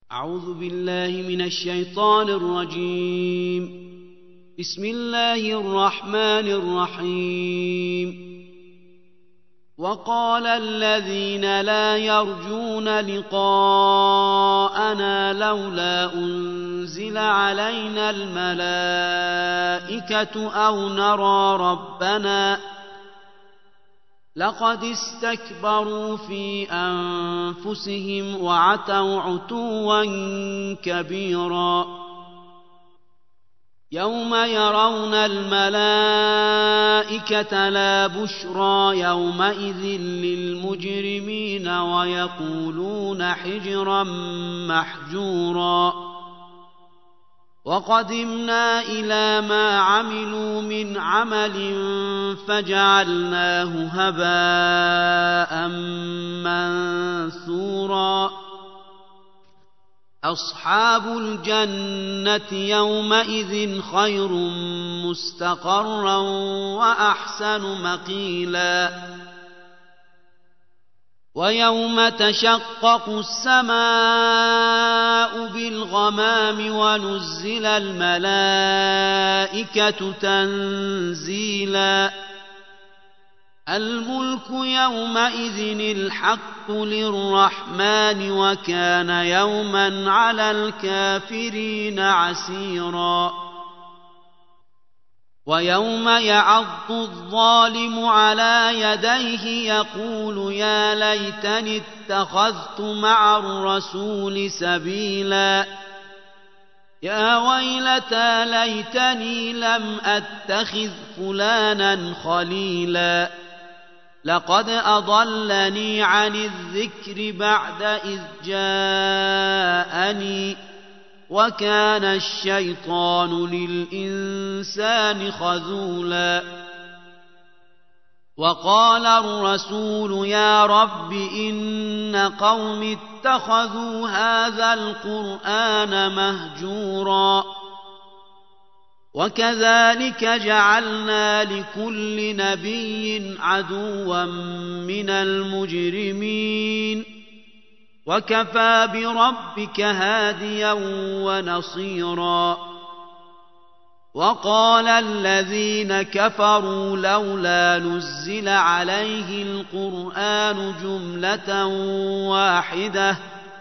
أعوذ بالله من الشيطان الرجيم. بسم الله الرحمن الرحيم. وقال الذين لا يرجون لقاءنا لولا أنزل علينا الملائكة أو نرى ربنا لقد استكبروا في أنفسهم وعتوا عتوا كبيرا يوم يرون الملائكة لا بشرى يومئذ للمجرمين ويقولون حجرا محجورا وقدمنا إلى ما عملوا من عمل فجعلناه هباء منثورا أصحاب الجنة يومئذ خير مستقرا وأحسن مقيلا ويوم تشقق السماء بالغمام ونزل الملائكة تنزيلا الملك يومئذ الحق للرحمن وكان يوما على الكافرين عسيرا ويوم يعض الظالم على يديه يقول يا ليتني اتخذت مع الرسول سبيلا يا ويلتى ليتني لم أتخذ فلانا خليلا لقد أضلني عن الذكر بعد إذ جاءني وكان الشيطان للإنسان خذولا وقال الرسول يا رب إن قوم اتخذوا هذا القرآن مهجورا وكذلك جعلنا لكل نبي عدوا من المجرمين وكفى بربك هاديا ونصيرا وقال الذين كفروا لولا نزل عليه القرآن جملة واحدة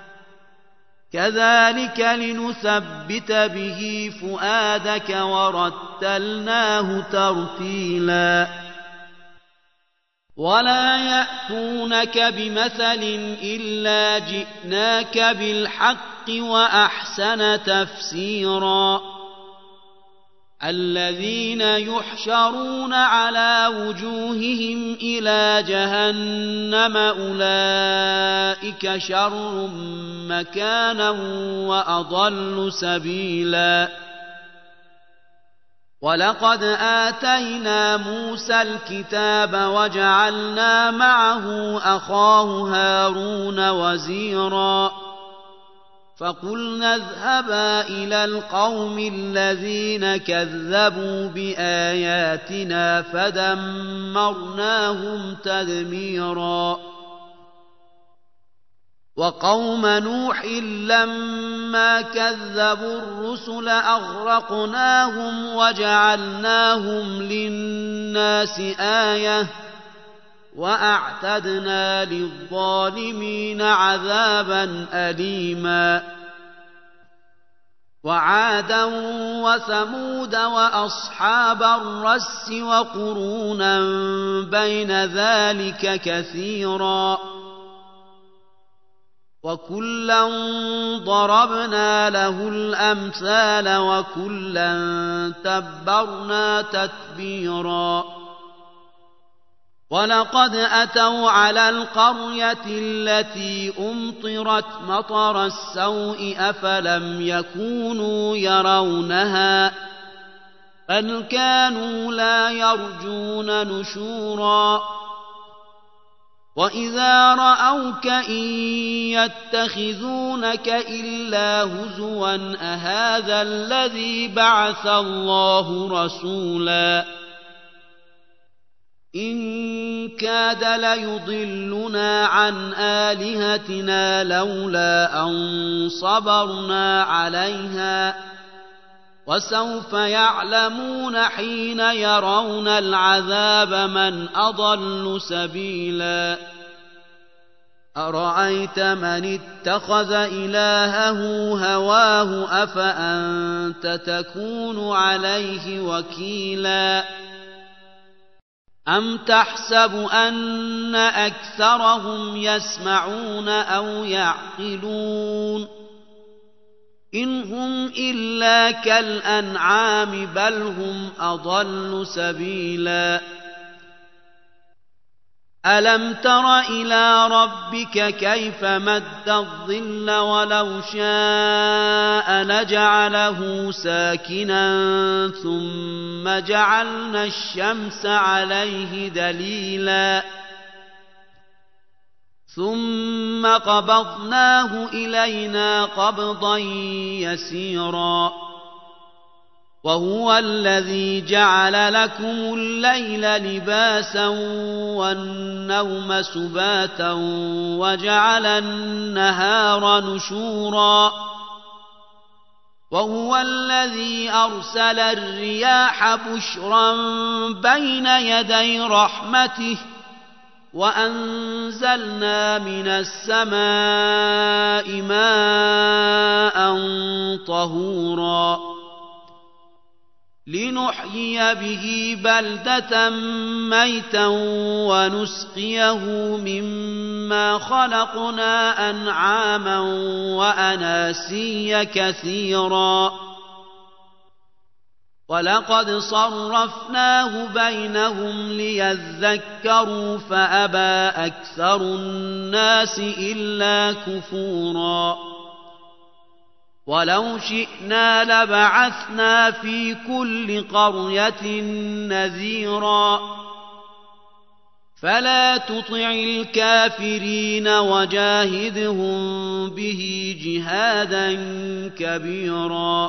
كذلك لنثبت به فؤادك ورتلناه ترتيلا ولا يأتونك بمثل إلا جئناك بالحق وأحسن تفسيرا الذين يحشرون على وجوههم إلى جهنم أولئك شر مكانا وأضل سبيلا ولقد آتينا موسى الكتاب وجعلنا معه أخاه هارون وزيرا فقلنا اذهبا إلى القوم الذين كذبوا بآياتنا فدمرناهم تدميرا وقوم نوح لما كذبوا الرسل أغرقناهم وجعلناهم للناس آية وأعتدنا للظالمين عذابا أليما وعادا وثمود وأصحاب الرس وقرونا بين ذلك كثيرا وكلا ضربنا له الأمثال وكلا تبرنا تتبيرا ولقد أتوا على القرية التي أمطرت مطر السوء أفلم يكونوا يرونها بل كانوا لا يرجون نشورا وإذا رأوك إن يتخذونك إلا هزوا أهذا الذي بعث الله رسولا إن كاد ليضلنا عن آلهتنا لولا أن صبرنا عليها وسوف يعلمون حين يرون العذاب من أضل سبيلا أرأيت من اتخذ إلهه هواه أفأنت تكون عليه وكيلا أم تحسب أن أكثرهم يسمعون أو يعقلون إن هم إلا كالأنعام بل هم أضل سبيلا ألم تر إلى ربك كيف مد الظل ولو شاء لجعله ساكنا ثم جعلنا الشمس عليه دليلا ثم قبضناه إلينا قبضا يسيرا وهو الذي جعل لكم الليل لباسا والنوم سباتا وجعل النهار نشورا وهو الذي أرسل الرياح بشرا بين يدي رحمته وأنزلنا من السماء ماء طهورا لنحيي به بلدة ميتا ونسقيه مما خلقنا أنعاما وأناسيا كثيرا ولقد صرفناه بينهم ليذكروا فأبى أكثر الناس إلا كفورا ولو شئنا لبعثنا في كل قرية نذيرا فلا تطع الكافرين وجاهدهم به جهادا كبيرا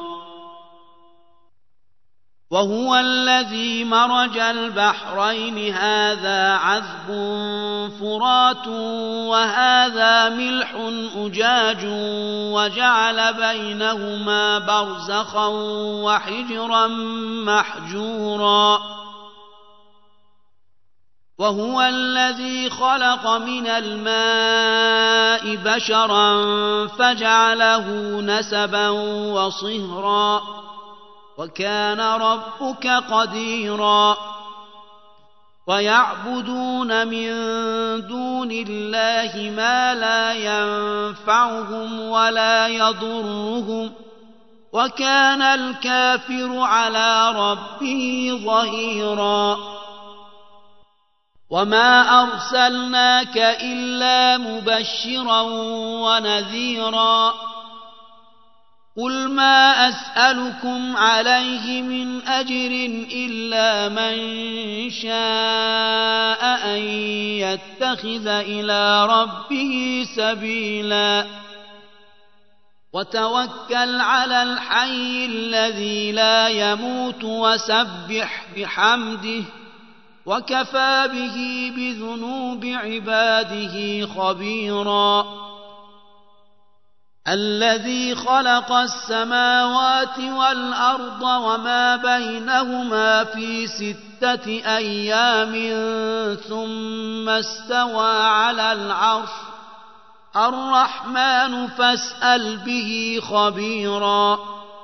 وهو الذي مرج البحرين هذا عذب فرات وهذا ملح أجاج وجعل بينهما برزخا وحجرا محجورا وهو الذي خلق من الماء بشرا فجعله نسبا وصهرا وكان ربك قديرا ويعبدون من دون الله ما لا ينفعهم ولا يضرهم وكان الكافر على ربه ظهيرا وما أرسلناك إلا مبشرا ونذيرا قل ما أسألكم عليه من أجر إلا من شاء أن يتخذ إلى ربه سبيلا وتوكل على الحي الذي لا يموت وسبح بحمده وكفى به بذنوب عباده خبيرا الذي خلق السماوات والأرض وما بينهما في 6 أيام ثم استوى على العرش الرحمن فاسأل به خبيرا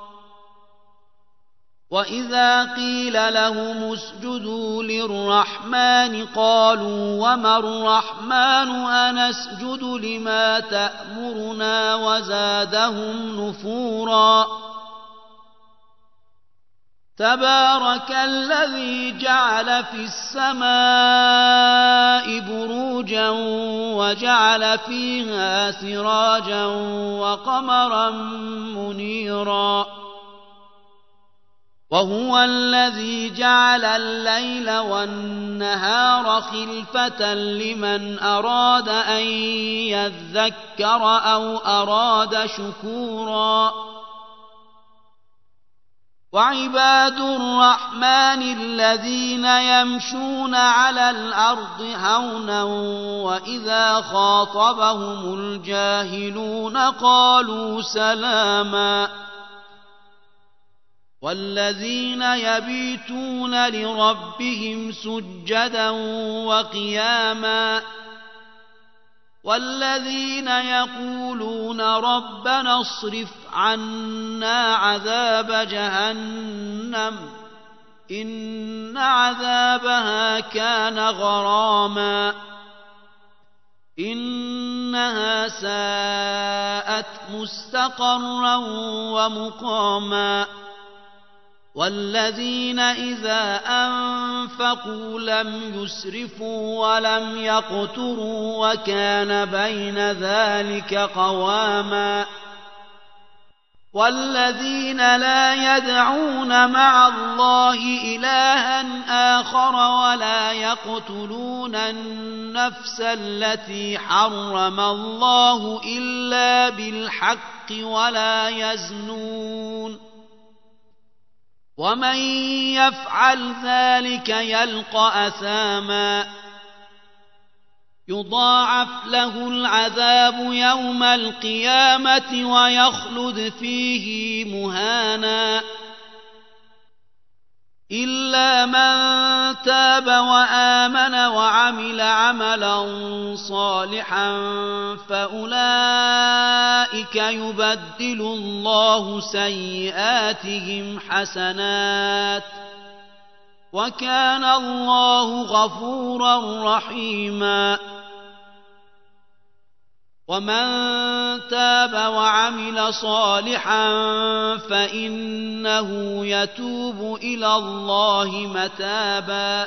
وإذا قيل لهم اسجدوا للرحمن قالوا وما الرحمن أنسجد لما تأمرنا وزادهم نفورا تبارك الذي جعل في السماء بروجا وجعل فيها سراجا وقمرا منيرا وهو الذي جعل الليل والنهار خلفة لمن أراد أن يذكر أو أراد شكورا وعباد الرحمن الذين يمشون على الأرض هونا وإذا خاطبهم الجاهلون قالوا سلاما والذين يبيتون لربهم سجدا وقياما والذين يقولون ربنا اصرف عنا عذاب جهنم إن عذابها كان غراما إنها ساءت مستقرا ومقاما والذين إذا أنفقوا لم يسرفوا ولم يقتروا وكان بين ذلك قواما والذين لا يدعون مع الله إلها آخر ولا يقتلون النفس التي حرم الله إلا بالحق ولا يزنون ومن يفعل ذلك يلقى أثاما يضاعف له العذاب يوم القيامة ويخلد فيه مهانا إلا من تاب وآمن وعمل عملا صالحا فأولئك يبدل الله سيئاتهم حسنات وكان الله غفورا رحيما ومن تاب وعمل صالحا فإنه يتوب إلى الله متابا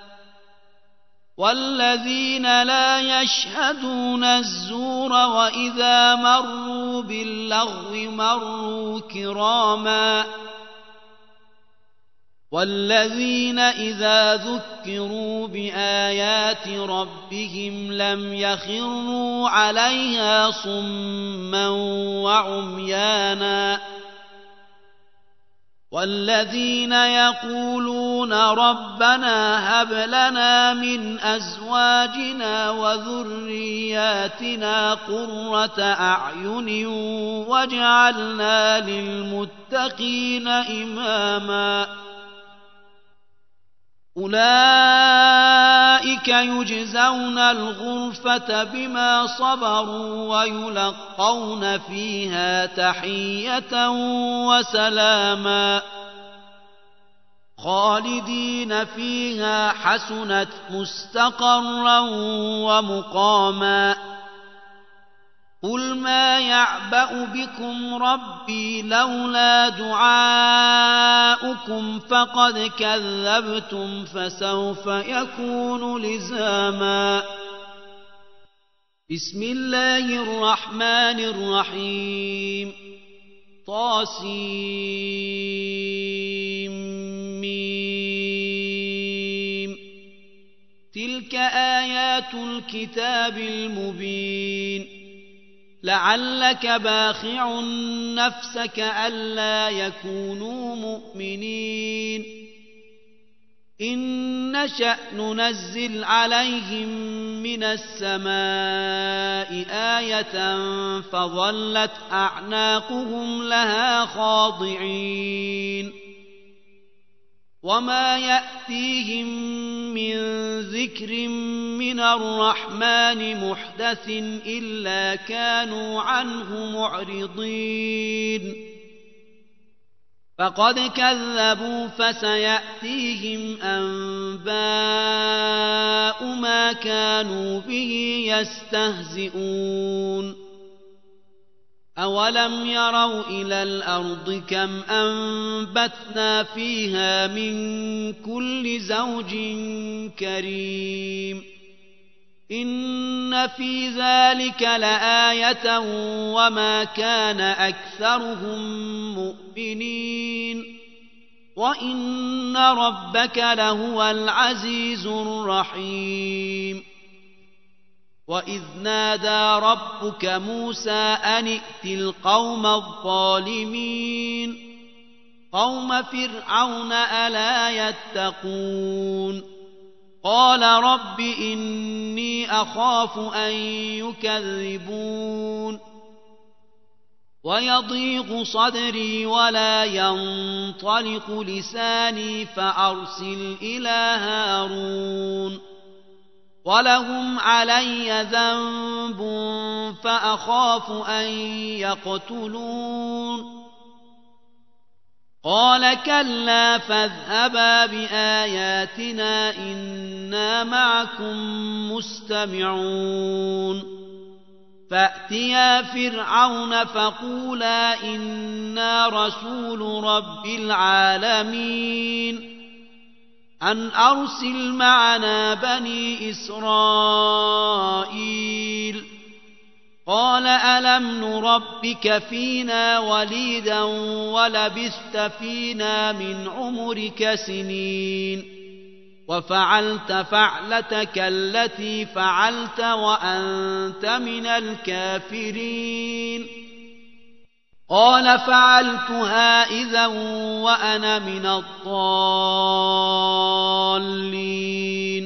والذين لا يشهدون الزور وإذا مروا باللغو مروا كراما والذين إذا ذكروا بآيات ربهم لم يخروا عليها صما وعميانا والذين يقولون ربنا هب لنا من أزواجنا وذرياتنا قرة أعين واجعلنا للمتقين إماما أولئك يجزون الغرفة بما صبروا ويلقون فيها تحية وسلاما خالدين فيها حسنت مستقرا ومقاما قل ما يعبأ بكم ربي لولا دعاؤكم فقد كذبتم فسوف يكون لزاما بسم الله الرحمن الرحيم طاسيم تلك آيات الكتاب المبين لعلك باخع نفسك ألا يكونوا مؤمنين إن نشأ ننزل عليهم من السماء آية فظلت أعناقهم لها خاضعين وما يأتيهم من ذكر من الرحمن محدث إلا كانوا عنه معرضين فقد كذبوا فسيأتيهم أنباء ما كانوا به يستهزئون أولم يروا إلى الأرض كم أنبتنا فيها من كل زوج كريم إن في ذلك لآية وما كان أكثرهم مؤمنين وإن ربك لهو العزيز الرحيم وإذ نادى ربك موسى أن ائت القوم الظالمين قوم فرعون ألا يتقون قال رب إني أخاف أن يكذبون ويضيق صدري ولا ينطلق لساني فأرسل إلى هارون ولهم علي ذنب فأخاف أن يقتلون قال كلا فاذهبا بآياتنا إنا معكم مستمعون فأتيا فرعون فقولا إنا رسول رب العالمين أن أرسل معنا بني إسرائيل قال ألم نربك فينا وليدا ولبثت فينا من عمرك سنين وفعلت فعلتك التي فعلت وأنت من الكافرين قال فعلتها إذا وأنا من الضالين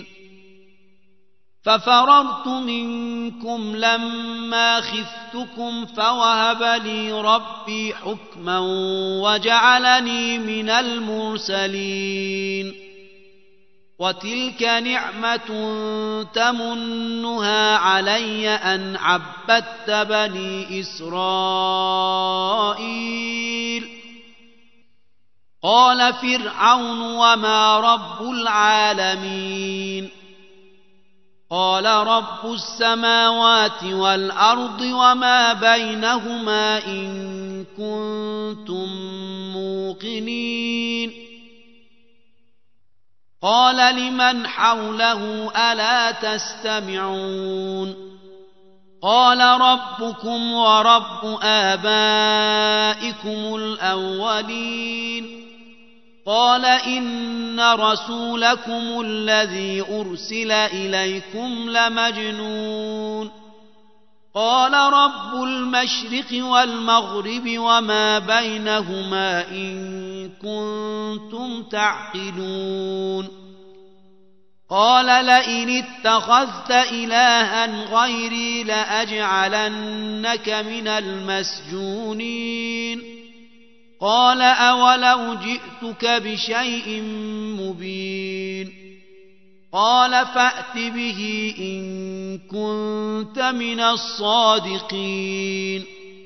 ففررت منكم لما خفتكم فوهب لي ربي حكما وجعلني من المرسلين وتلك نعمة تمنها علي أن عبدت بني إسرائيل قال فرعون وما رب العالمين قال رب السماوات والأرض وما بينهما إن كنتم موقنين قال لمن حوله ألا تستمعون قال ربكم ورب آبائكم الأولين قال إن رسولكم الذي أرسل إليكم لمجنون قال رب المشرق والمغرب وما بينهما إن كنتم تعقلون قال لئن اتخذت إلها غيري لأجعلنك من المسجونين قال أولو جئتك بشيء مبين قال فأت به إن كنت من الصادقين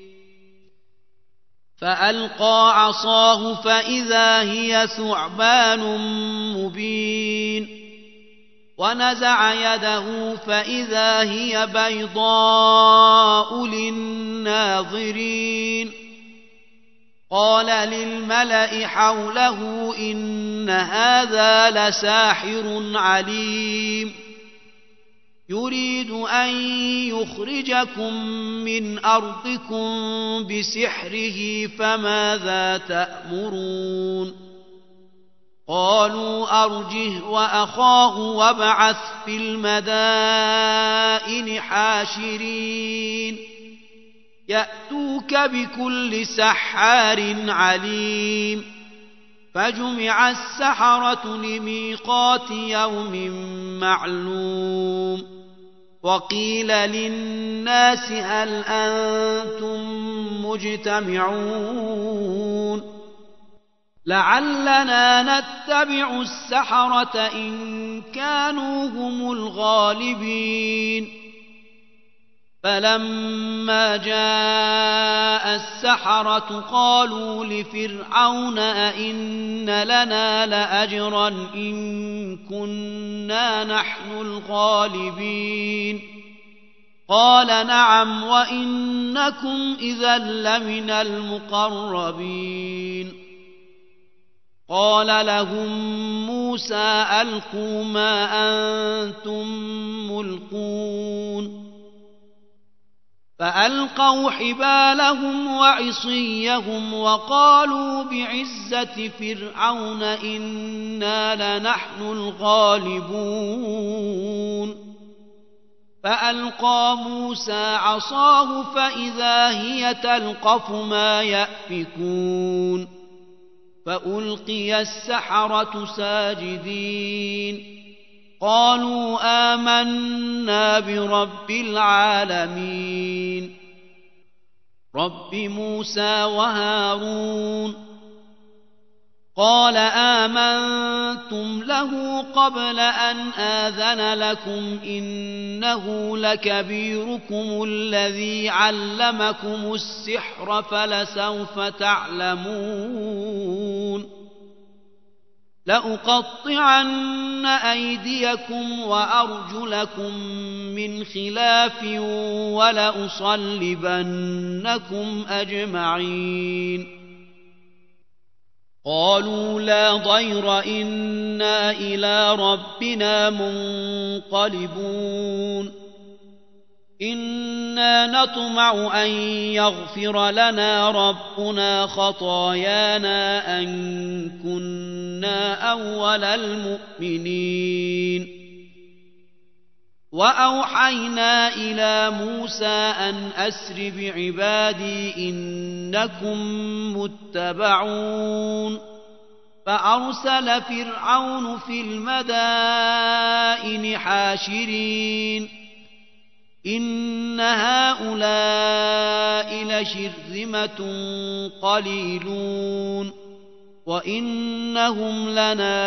فألقى عصاه فإذا هي ثعبان مبين ونزع يده فإذا هي بيضاء للناظرين قال للملأ حوله إن هذا لساحر عليم يريد أن يخرجكم من أرضكم بسحره فماذا تأمرون قالوا أرجه وأخاه وابعث في المدائن حاشرين يأتوك بكل سحار عليم فجمع السحرة لميقات يوم معلوم وقيل للناس هل أنتم مجتمعون لعلنا نتبع السحرة إن كانوا هم الغالبين فلما جاء السحرة قالوا لفرعون أئن لنا لأجرا إن كنا نحن الغالبين قال نعم وإنكم إذا لمن المقربين قال لهم موسى ألقوا ما أنتم ملقون فألقوا حبالهم وعصيهم وقالوا بعزة فرعون إنا لنحن الغالبون فألقى موسى عصاه فإذا هي تلقف ما يأفكون فألقي السحرة ساجدين قالوا آمنا برب العالمين رب موسى وهارون قال آمنتم له قبل أن آذن لكم إنه لكبيركم الذي علمكم السحر فلسوف تعلمون لأقطعن أيديكم وأرجلكم من خلاف ولأصلبنكم أجمعين قالوا لا ضير إنا إلى ربنا منقلبون إنا نطمع أن يغفر لنا ربنا خطايانا أن كنا أول المؤمنين وأوحينا إلى موسى أن أسر بعبادي إنكم متبعون فأرسل فرعون في المدائن حاشرين إن هؤلاء لشرذمة قليلون وإنهم لنا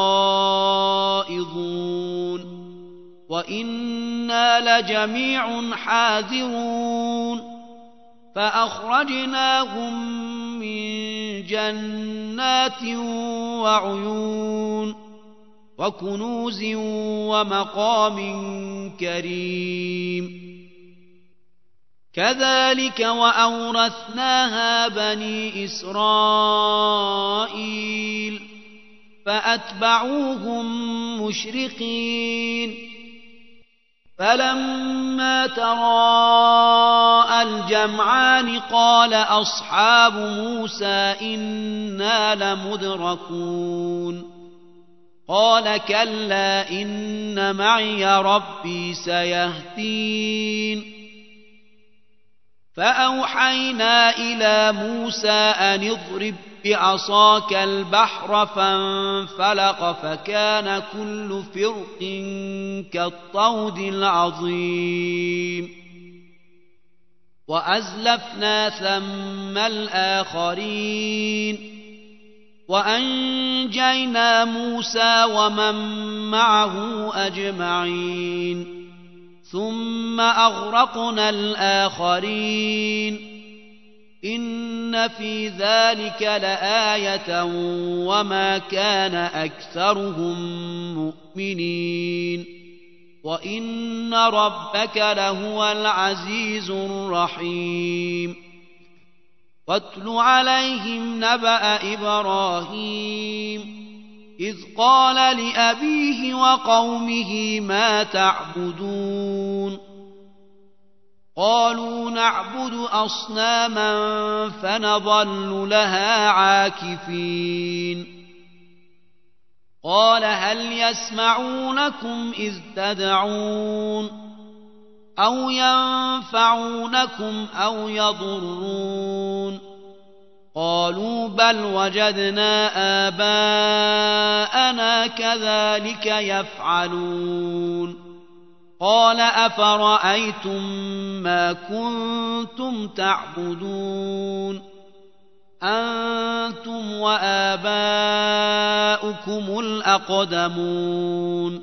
لغائظون وإنا لجميع حاذرون فأخرجناهم من جنات وعيون وكنوز ومقام كريم كذلك وأورثناها بني إسرائيل فأتبعوهم مشرقين فلما تراءى الجمعان قال أصحاب موسى إنا لمدركون قال كلا إن معي ربي سيهدين فأوحينا إلى موسى أن اضرب بعصاك البحر فانفلق فكان كل فرق كالطود العظيم وأزلفنا ثم الآخرين وأنجينا موسى ومن معه أجمعين ثم أغرقنا الآخرين إن في ذلك لآية وما كان أكثرهم مؤمنين وإن ربك لهو العزيز الرحيم واتل عليهم نبأ إبراهيم إذ قال لأبيه وقومه ما تعبدون قالوا نعبد أصناما فنظل لها عاكفين قال هل يسمعونكم إذ تدعون أو ينفعونكم أو يضرون قالوا بل وجدنا آباءنا كذلك يفعلون قال أفرأيتم ما كنتم تعبدون أنتم وآباؤكم الأقدمون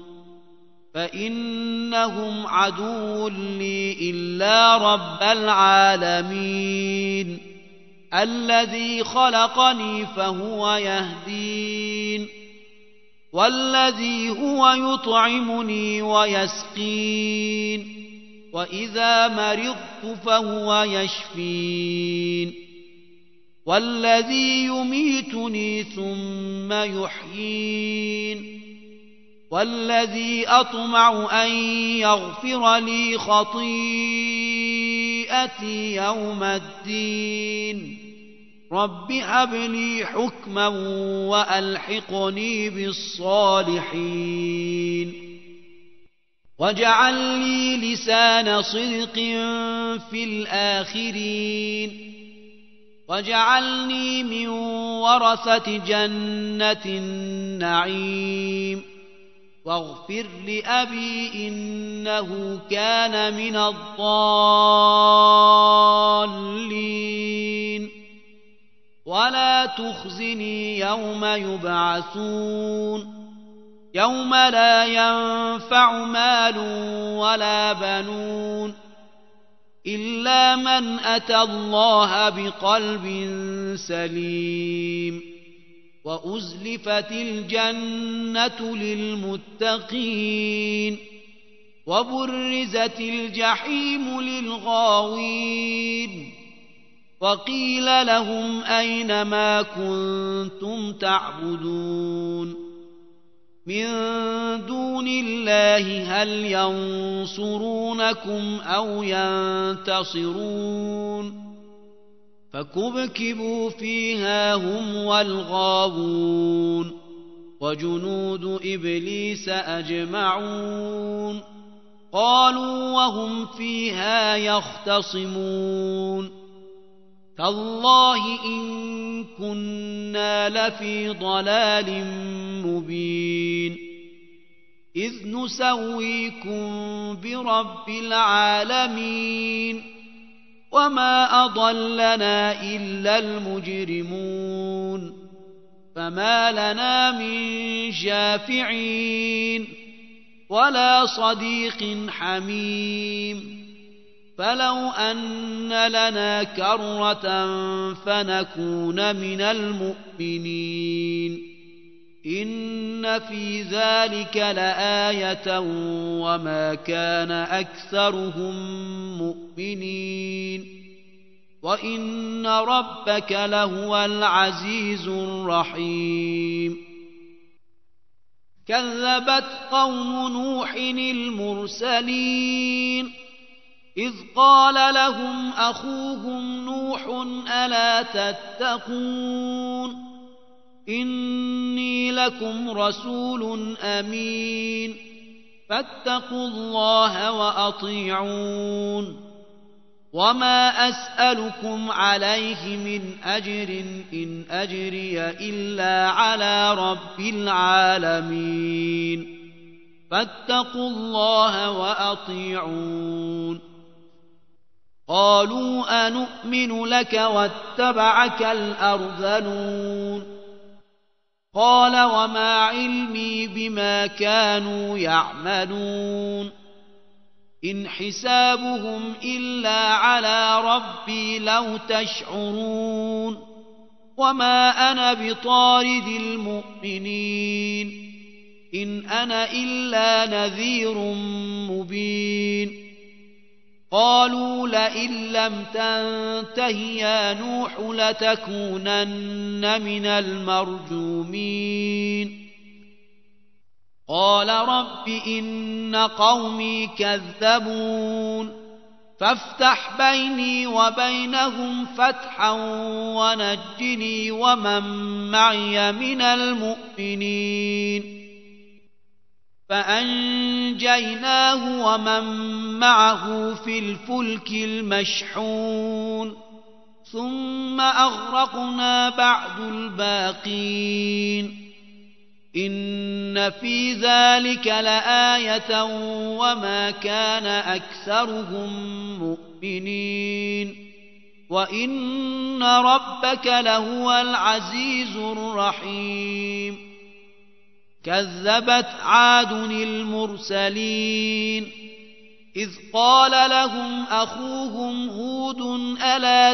فإنهم عدو لي إلا رب العالمين الذي خلقني فهو يهدين والذي هو يطعمني ويسقين وإذا مرضت فهو يشفين والذي يميتني ثم يحيين والذي أطمع أن يغفر لي خطيئتي يوم الدين رب هب لي حكما وألحقني بالصالحين واجعل لي لسان صدق في الآخرين واجعلني من ورثة جنة النعيم واغفر لأبي إنه كان من الضالين ولا تخزني يوم يبعثون يوم لا ينفع مال ولا بنون إلا من أتى الله بقلب سليم وأزلفت الجنة للمتقين وبرزت الجحيم للغاوين وقيل لهم أين ما كنتم تعبدون من دون الله هل ينصرونكم أو ينتصرون فكبكبوا فيها هم والغاوون وجنود إبليس أجمعون قالوا وهم فيها يختصمون تالله إن كنا لفي ضلال مبين إذ نسويكم برب العالمين وما أضلنا إلا المجرمون فما لنا من شافعين ولا صديق حميم فلو أن لنا كرة فنكون من المؤمنين إن في ذلك لآية وما كان أكثرهم مؤمنين وإن ربك لهو العزيز الرحيم كذبت قوم نوح المرسلين إذ قال لهم أخوهم نوح ألا تتقون إني لكم رسول أمين فاتقوا الله وأطيعون وما أسألكم عليه من أجر إن أجري إلا على رب العالمين فاتقوا الله وأطيعون قالوا أنؤمن لك واتبعك الأرذلون قال وما علمي بما كانوا يعملون إن حسابهم إلا على ربي لو تشعرون وما أنا بطارد المؤمنين إن أنا إلا نذير مبين قالوا لئن لم تنته يا نوح لتكونن من المرجومين قال رب إن قومي كذبون فافتح بيني وبينهم فتحا ونجني ومن معي من المؤمنين فأنجيناه ومن معه في الفلك المشحون ثم أغرقنا بعد الباقين إن في ذلك لآية وما كان أكثرهم مؤمنين وإن ربك لهو العزيز الرحيم كذبت عاد المرسلين إذ قال لهم أخوهم هود ألا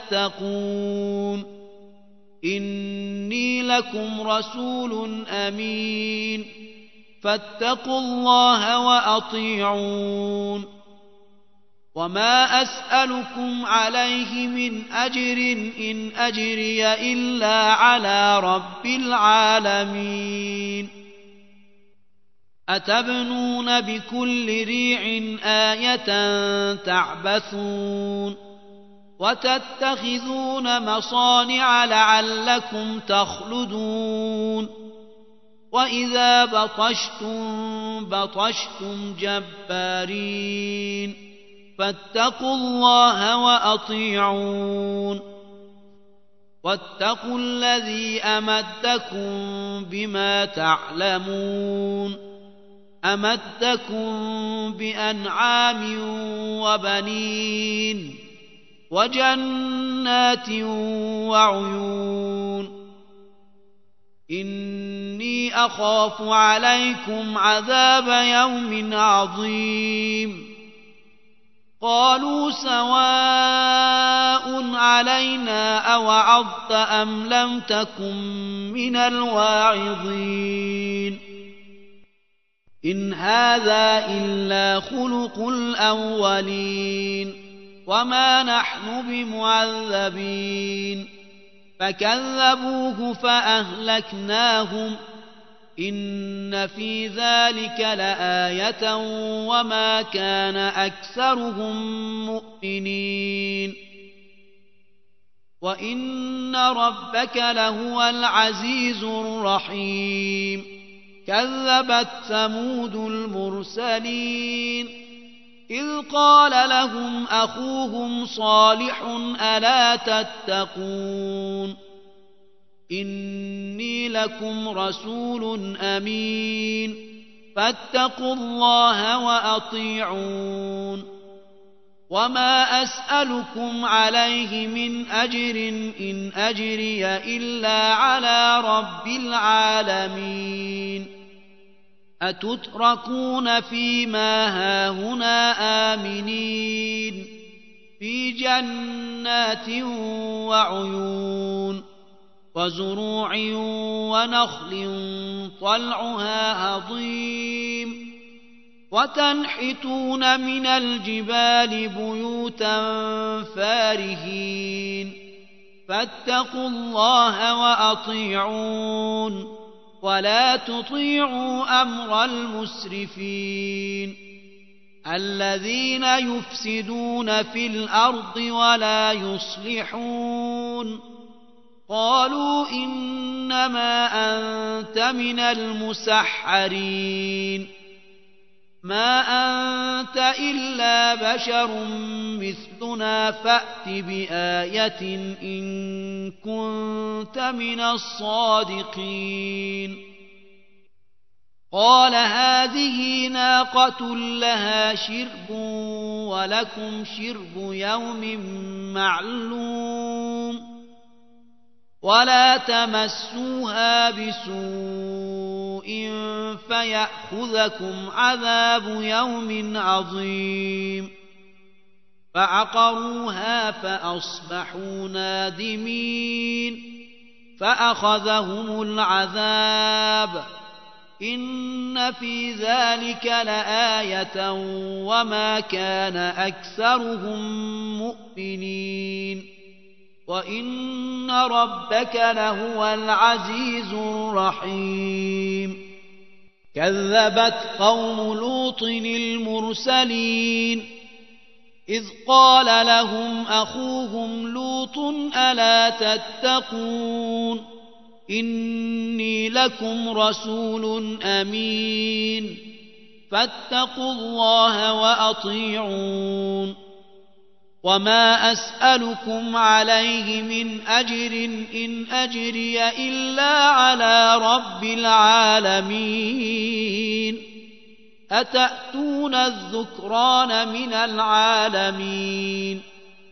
تتقون إني لكم رسول أمين فاتقوا الله وأطيعون وما أسألكم عليه من أجر إن أجري إلا على رب العالمين أتبنون بكل ريع آية تعبثون وتتخذون مصانع لعلكم تخلدون وإذا بطشتم بطشتم جبارين فاتقوا الله وأطيعون واتقوا الذي أمدكم بما تعلمون أمدكم بأنعام وبنين وجنات وعيون إني أخاف عليكم عذاب يوم عظيم قالوا سواء علينا أوعظت أم لم تكن من الواعظين إن هذا إلا خلق الأولين وما نحن بمعذبين فكذبوه فأهلكناهم إن في ذلك لآية وما كان أكثرهم مؤمنين وإن ربك لهو العزيز الرحيم كذبت ثمود المرسلين إذ قال لهم أخوهم صالح ألا تتقون إني لكم رسول أمين فاتقوا الله وأطيعون وما أسألكم عليه من أجر إن أجري إلا على رب العالمين أتتركون فيما هاهنا آمنين في جنات وعيون وزروع ونخل طلعها هضيم وتنحتون من الجبال بيوتا فارهين فاتقوا الله وأطيعون ولا تطيعوا أمر المسرفين الذين يفسدون في الأرض ولا يصلحون قالوا إنما أنت من المسحرين ما أنت إلا بشر مثلنا فأت بآية إن كنت من الصادقين قال هذه ناقة لها شرب ولكم شرب يوم معلوم ولا تمسوها بسوء فيأخذكم عذاب يوم عظيم فعقروها فأصبحوا نادمين فأخذهم العذاب إن في ذلك لآية وما كان أكثرهم مؤمنين وإن ربك لهو العزيز الرحيم كذبت قوم لوط المرسلين إذ قال لهم أخوهم لوط ألا تتقون إني لكم رسول أمين فاتقوا الله وأطيعون وما أسألكم عليه من أجر إن أجري إلا على رب العالمين أتأتون الذكران من العالمين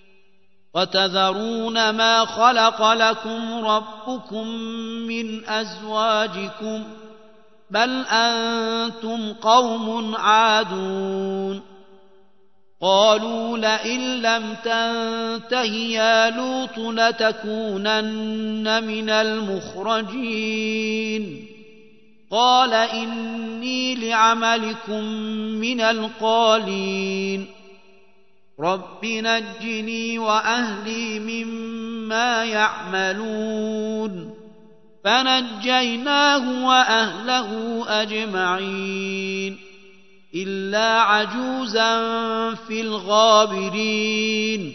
وتذرون ما خلق لكم ربكم من أزواجكم بل أنتم قوم عادون قالوا لئن لم تنته يا لوط لتكونن من المخرجين قال إني لعملكم من القالين رب نجني وأهلي مما يعملون فنجيناه وأهله أجمعين إلا عجوزا في الغابرين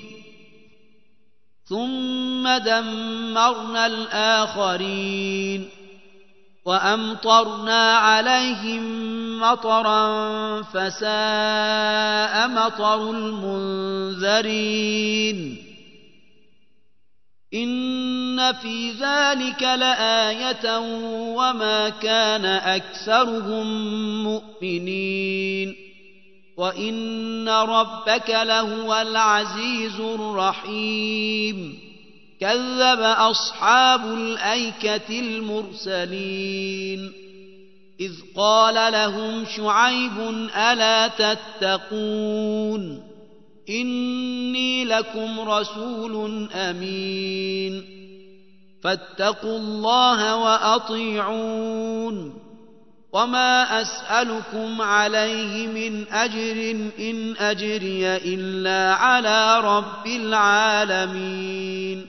ثم دمرنا الآخرين وأمطرنا عليهم مطرا فساء مطر المنذرين إن إن في ذلك لآية وما كان أكثرهم مؤمنين وإن ربك لهو العزيز الرحيم كذب أصحاب الأيكة المرسلين إذ قال لهم شعيب ألا تتقون إني لكم رسول أمين فاتقوا الله وأطيعون وما أسألكم عليه من أجر إن أجري إلا على رب العالمين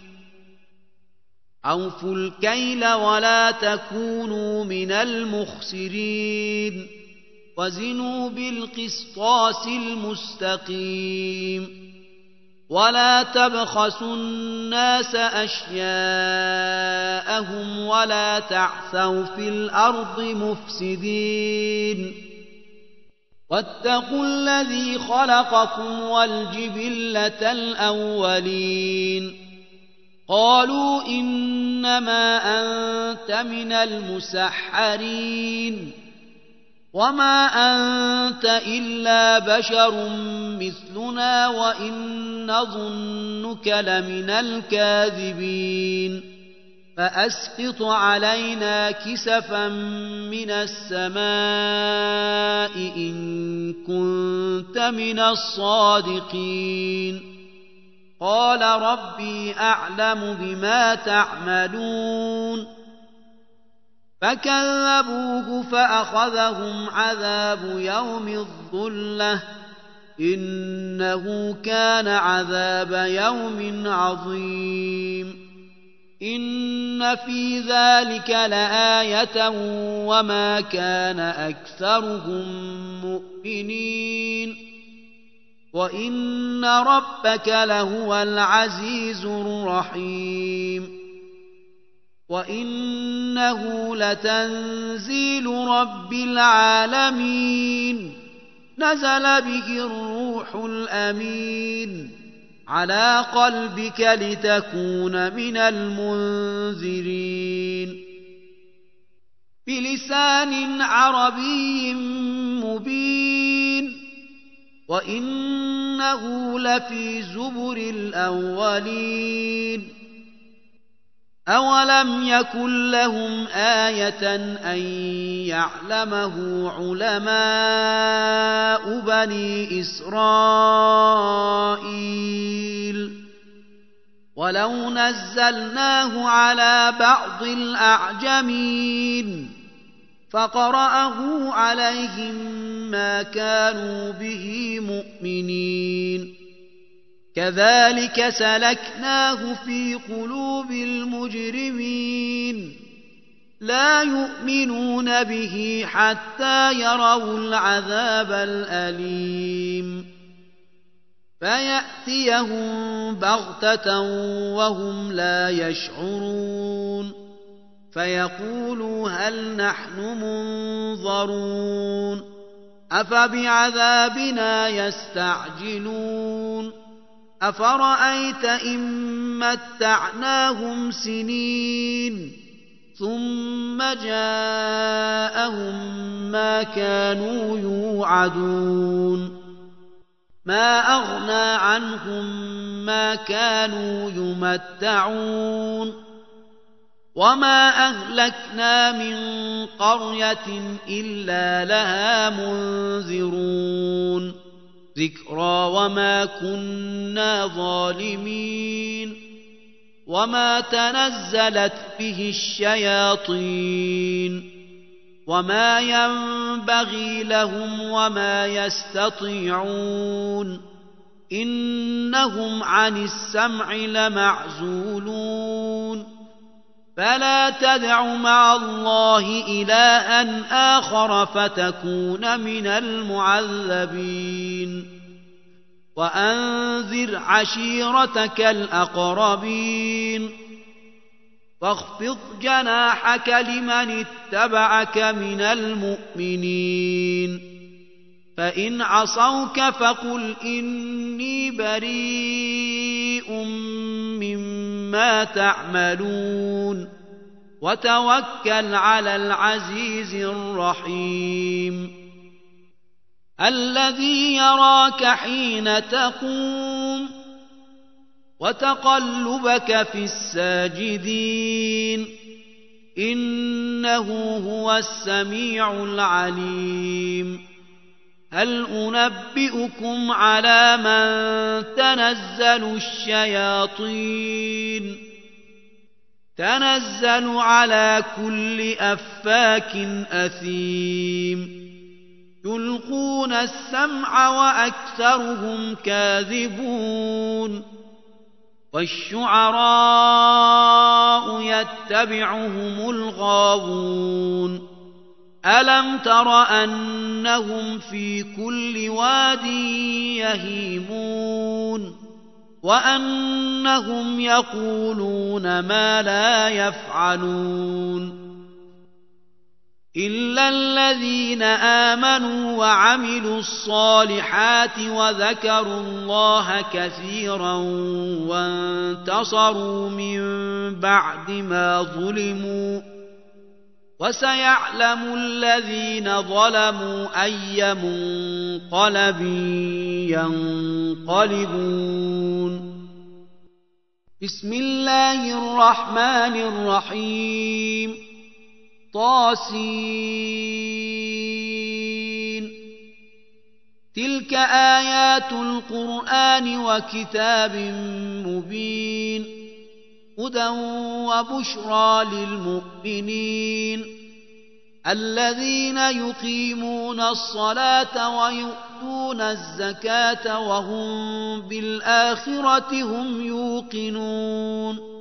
أوفوا الكيل ولا تكونوا من المخسرين وزنوا بالقسطاس المستقيم ولا تبخسوا الناس أشياءهم ولا تعثوا في الأرض مفسدين واتقوا الذي خلقكم والجبلة الأولين قالوا إنما أنت من المسحرين وما أنت إلا بشر مثلنا وإن نظنك لمن الكاذبين فأسقط علينا كسفا من السماء إن كنت من الصادقين قال ربي أعلم بما تعملون فكذبوه فأخذهم عذاب يوم الظلة إنه كان عذاب يوم عظيم إن في ذلك لآية وما كان أكثرهم مؤمنين وإن ربك لهو العزيز الرحيم وإنه لتنزيل رب العالمين نزل به الروح الأمين على قلبك لتكون من المنذرين بلسان عربي مبين وإنه لفي زبر الأولين أولم يكن لهم آية أن يعلمه علماء بني إسرائيل ولو نزلناه على بعض الأعجمين فقرأه عليهم ما كانوا به مؤمنين كذلك سلكناه في قلوب المجرمين لا يؤمنون به حتى يروا العذاب الأليم فيأتيهم بغتة وهم لا يشعرون فيقولوا هل نحن منظرون أفبعذابنا يستعجلون أفرأيت إن متعناهم سنين ثم جاءهم ما كانوا يوعدون ما أغنى عنهم ما كانوا يمتعون وما أهلكنا من قرية إلا لها منذرون ذكرى وما كنا ظالمين وما تنزلت به الشياطين وما ينبغي لهم وما يستطيعون إنهم عن السمع لمعزولون فلا تدع مع الله إلها آخر فتكون من المعذبين وأنذر عشيرتك الأقربين واخفض جناحك لمن اتبعك من المؤمنين فإن عصوك فقل إني بريء مما ما تعملون وتوكل على العزيز الرحيم الذي يراك حين تقوم وتقلبك في الساجدين إنه هو السميع العليم هل أنبئكم على من تنزل الشياطين تنزل على كل أفاك أثيم يلقون السمع وأكثرهم كاذبون والشعراء يتبعهم الغاوون ألم تر أنهم في كل واد يهيمون وأنهم يقولون ما لا يفعلون إلا الذين آمنوا وعملوا الصالحات وذكروا الله كثيرا وانتصروا من بعد ما ظلموا وسيعلم الذين ظلموا أي منقلب ينقلبون بسم الله الرحمن الرحيم طاسين تلك آيات القرآن وكتاب مبين هدى وبشرى للمؤمنين الذين يقيمون الصلاة ويؤتون الزكاة وهم بالآخرة هم يوقنون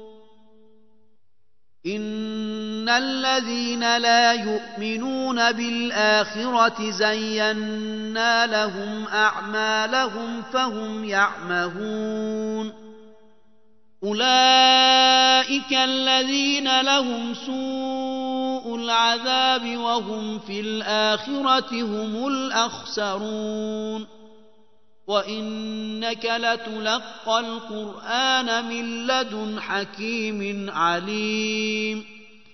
إن الذين لا يؤمنون بالآخرة زينا لهم أعمالهم فهم يعمهون أولئك الذين لهم سوء العذاب وهم في الآخرة هم الأخسرون وإنك لتلقى القرآن من لدن حكيم عليم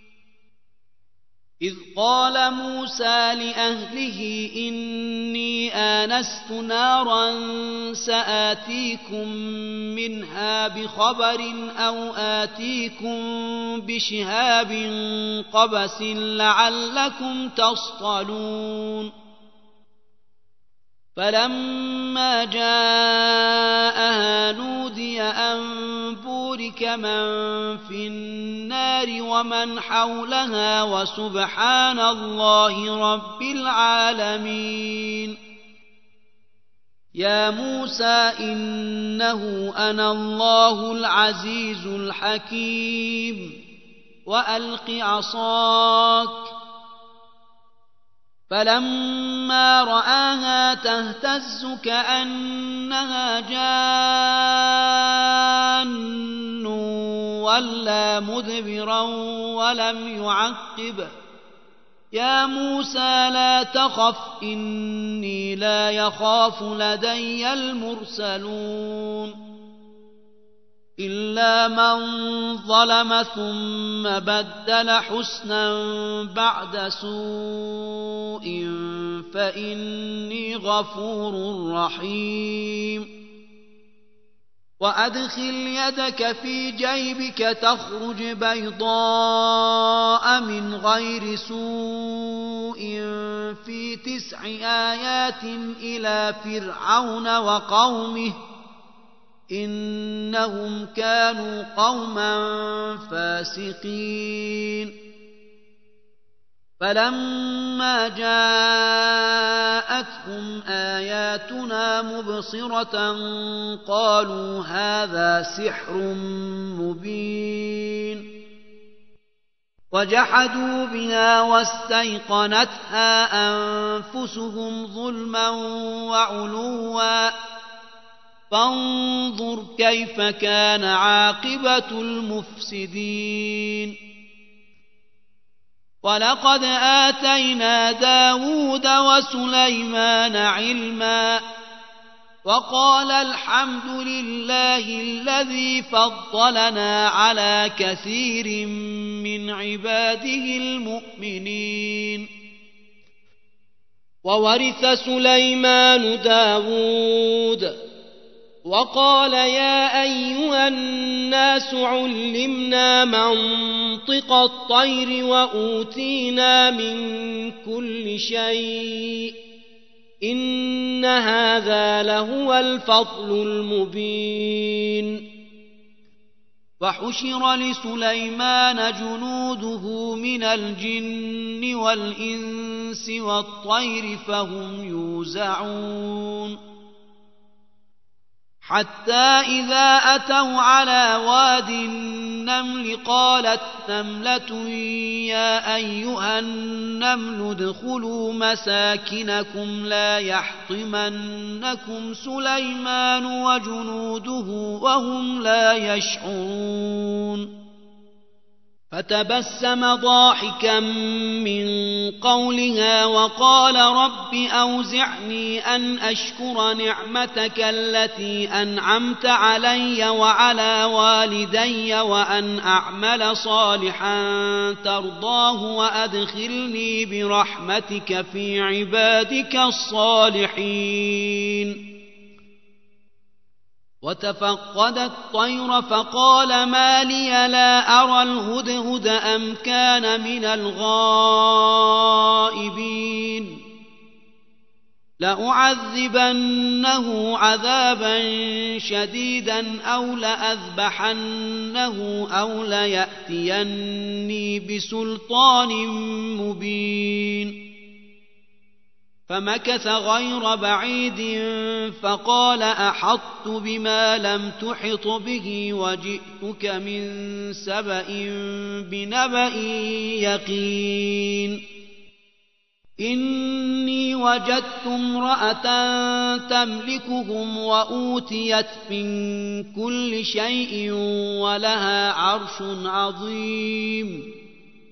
إذ قال موسى لأهله إني آنست نارا سآتيكم منها بخبر أو آتيكم بشهاب قبس لعلكم تصطلون فلما جاءها نودي أن بورك من في النار ومن حولها وسبحان الله رب العالمين يا موسى إنه أنا الله العزيز الحكيم وألق عصاك فلما رآها تهتز كأنها جان ولى مدبرا ولم يعقب يا موسى لا تخف إني لا يخاف لدي المرسلون إلا من ظلم ثم بدل حسنا بعد سوء فإني غفور رحيم وأدخل يدك في جيبك تخرج بيضاء من غير سوء في 9 آيات إلى فرعون وقومه إنهم كانوا قوما فاسقين فلما جاءتهم آياتنا مبصرة قالوا هذا سحر مبين وجحدوا بها واستيقنتها أنفسهم ظلما وعلوا فانظر كيف كان عاقبة المفسدين ولقد آتينا داود وسليمان علما وقال الحمد لله الذي فضلنا على كثير من عباده المؤمنين. وورث سليمان داود وقال يا أيها الناس علمنا منطق الطير وأوتينا من كل شيء إن هذا لهو الفضل المبين. وحشر لسليمان جنوده من الجن والإنس والطير فهم يوزعون حتى إذا أتوا على واد النمل قالت نملة يا أيها النمل ادخلوا مساكنكم لا يحطمنكم سليمان وجنوده وهم لا يشعرون. فتبسم ضاحكا من قولها وقال رب أوزعني أن أشكر نعمتك التي أنعمت علي وعلى والدي وأن أعمل صالحا ترضاه وأدخلني برحمتك في عبادك الصالحين. وتفقد الطير فقال ما لي لا أرى الهدهد أم كان من الغائبين لأعذبنه عذابا شديدا أو لأذبحنه أو ليأتيني بسلطان مبين. فمكث غير بعيد فقال أحطت بما لم تحط به وجئتك من سبأ بنبأ يقين. إني وجدت امرأة تملكهم وأوتيت من كل شيء ولها عرش عظيم.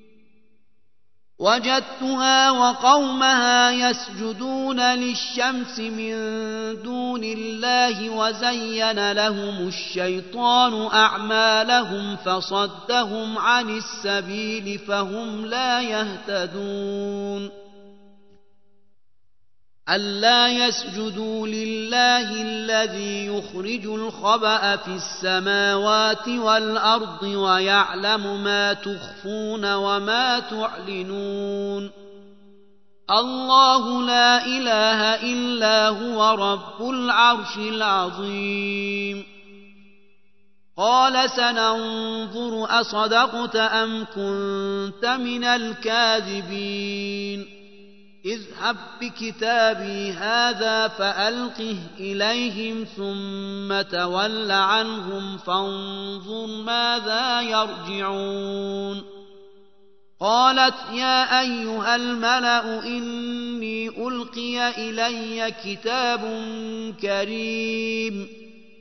وجدتها وقومها يسجدون للشمس من دون الله وزين لهم الشيطان أعمالهم فصدهم عن السبيل فهم لا يهتدون. ألا يسجدوا لله الذي يخرج الخبأ في السماوات والأرض ويعلم ما تخفون وما تعلنون. الله لا إله إلا هو رب العرش العظيم. قال سننظر أصدقت أم كنت من الكاذبين. اذهب بكتابي هذا فألقه إليهم ثم تول عنهم فانظر ماذا يرجعون. قالت يا أيها الملأ إني ألقي إلي كتاب كريم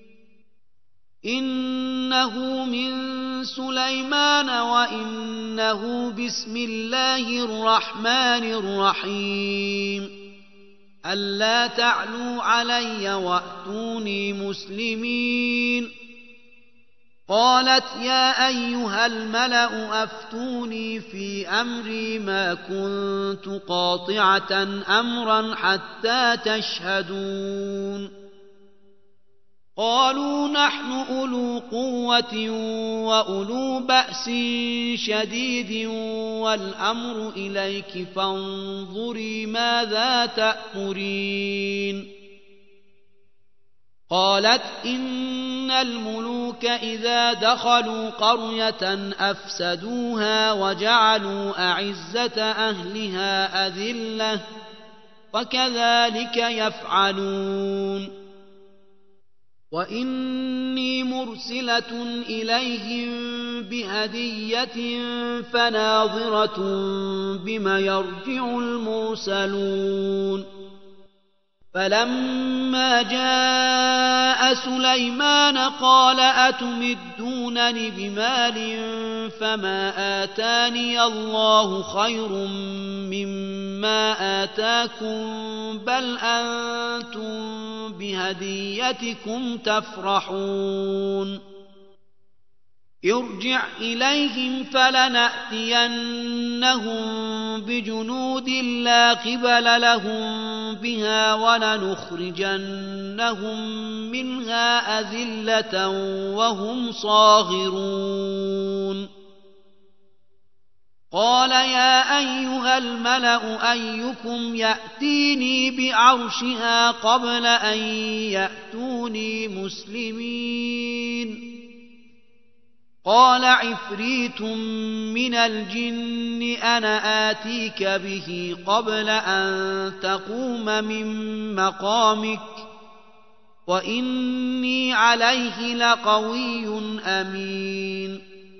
إنه من سليمان وإنه بسم الله الرحمن الرحيم. ألا تعلوا علي وأتوني مسلمين. قالت يا أيها الملأ أفتوني في أمري ما كنت قاطعة أمرا حتى تشهدون. قالوا نحن أولو قوة وأولو بأس شديد والأمر إليك فانظري ماذا تأمرين. قالت إن الملوك إذا دخلوا قرية أفسدوها وجعلوا أعزة أهلها أذلة وكذلك يفعلون. وإني مرسلة إليهم بهدية فناظرة بما يرجع المرسلون. فلما جاء سليمان قال أتمدونني بمال فما آتاني الله خير مما آتاكم بل أنتم بهديتكم تفرحون ارجع إليهم فلنأتينهم بجنود لا قبل لهم بها ولنخرجنهم منها أذلة وهم صاغرون قال يا أيها الملأ أيكم يأتيني بعرشها قبل أن يأتوني مسلمين قال عفريت من الجن أنا آتيك به قبل أن تقوم من مقامك وإني عليه لقوي أمين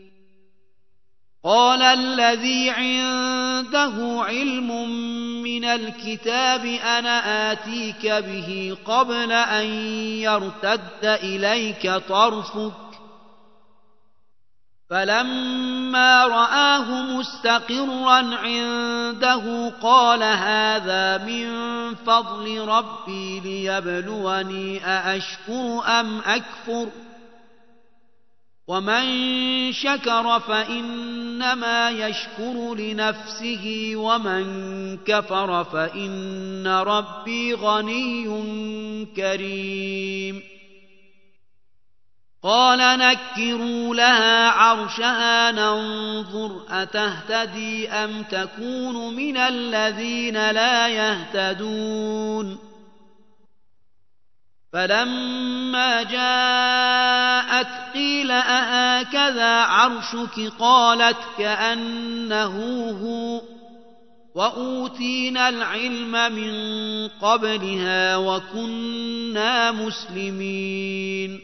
قال الذي عنده علم من الكتاب أنا آتيك به قبل أن يرتد إليك طرفك فلما رآه مستقرا عنده قال هذا من فضل ربي ليبلوني أأشكر أم أكفر ومن شكر فإنما يشكر لنفسه ومن كفر فإن ربي غني كريم قال نكروا لها عرشها ننظر أتهتدي أم تكون من الذين لا يهتدون فلما جاءت قيل أهكذا عرشك قالت كأنه هو وأوتينا العلم من قبلها وكنا مسلمين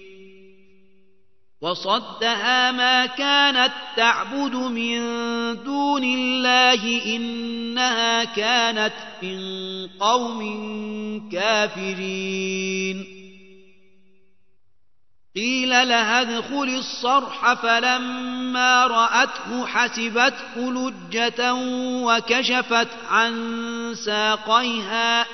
وصدها ما كانت تعبد من دون الله إنها كانت من قوم كافرين قيل لها ادخل الصرح فلما رأته حسبته لجة وكشفت عن ساقيها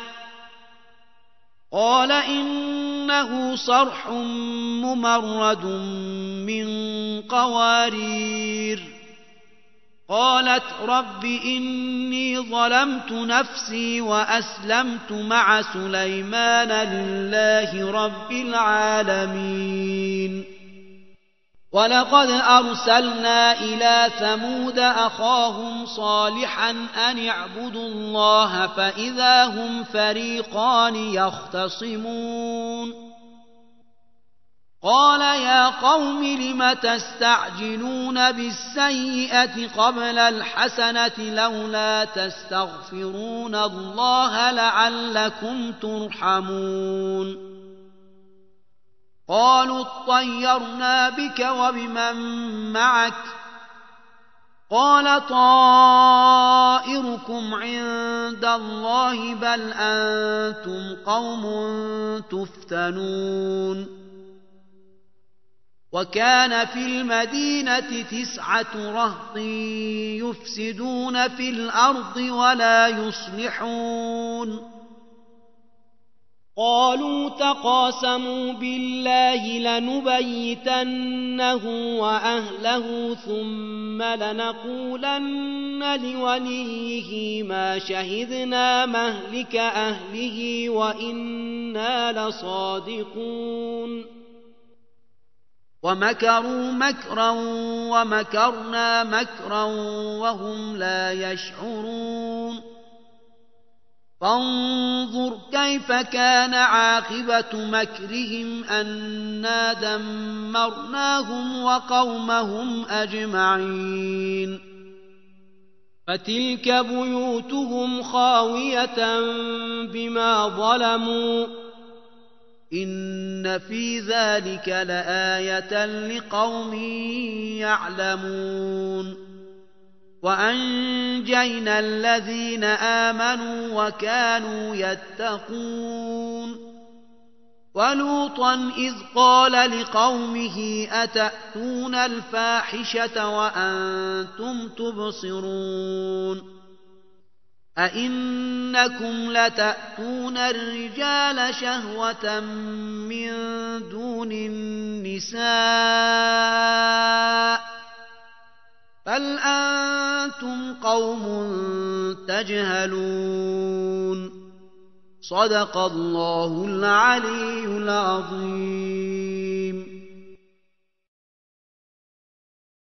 قال إنه صرح ممرد من قوارير قالت رب إني ظلمت نفسي وأسلمت مع سليمان لله رب العالمين ولقد أرسلنا إلى ثمود أخاهم صالحا أن اعبدوا الله فإذا هم فريقان يختصمون قال يا قوم لم تستعجلون بالسيئة قبل الحسنة لولا تستغفرون الله لعلكم ترحمون قالوا اطيرنا بك وبمن معك قال طائركم عند الله بل أنتم قوم تفتنون وكان في المدينة 9 رهط يفسدون في الأرض ولا يصلحون قالوا تقاسموا بالله لنبيتنه وأهله ثم لنقولن لوليه ما شهدنا مهلك أهله وإنا لصادقون ومكروا مكرا ومكرنا مكرا وهم لا يشعرون فانظر كيف كان عاقبة مكرهم أنا دمرناهم وقومهم أجمعين فتلك بيوتهم خاوية بما ظلموا إن في ذلك لآية لقوم يعلمون وأنجينا الذين آمنوا وكانوا يتقون ولوطا إذ قال لقومه أتأتون الفاحشة وأنتم تبصرون أئنكم لتأتون الرجال شهوة من دون النساء بل أنتم قوم تجهلون صدق الله العلي العظيم.